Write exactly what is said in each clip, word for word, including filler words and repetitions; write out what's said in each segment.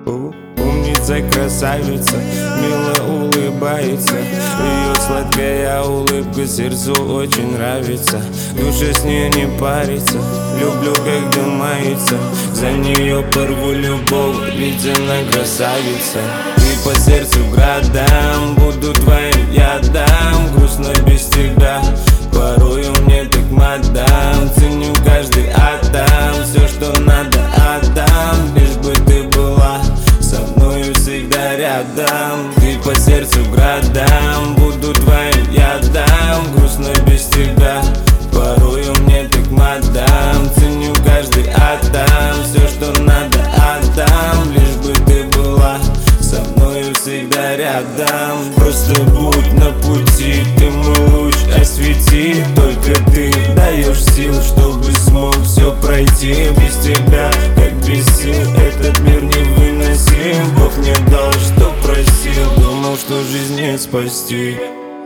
Умница, красавица, мило улыбается. Ее сладкая улыбка сердцу очень нравится. Душа с ней не парится, люблю, когда мается. За нее порву любовь, ведь она красавица. И по сердцу градам, буду твоим я дам. Грустно без тебя, порою мне так мадам. Ценю каждый атом, все, что надо отдам. Лишь бы ты была со мною всегда рядом. Ты по сердцу градам, буду твоим я дам. Грустно без тебя, порою мне так мадам. Ценю каждый атом, все, что надо отдам. Лишь бы ты была со мною всегда рядом. Просто будь на пути, ты мой луч, освети. Только ты даешь сил, чтобы смог все пройти. Без тебя, как без сил, этот мир невыносим. Бог мне дал, что просил, думал, что жизнь не спасти.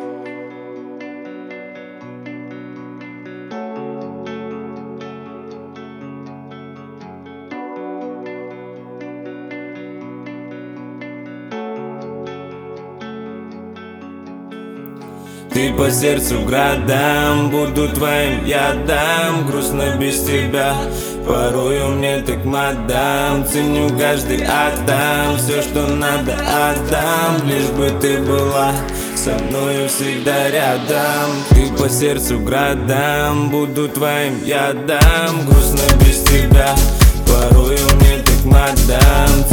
Ты по сердцу градам, буду твоим я дам. Грустно без тебя, порою мне так мадам. Ценю каждый атом, все, что надо отдам. Лишь бы ты была со мною всегда рядом. Ты по сердцу градам, буду твоим я дам. Грустно без тебя, порою мне так мадам.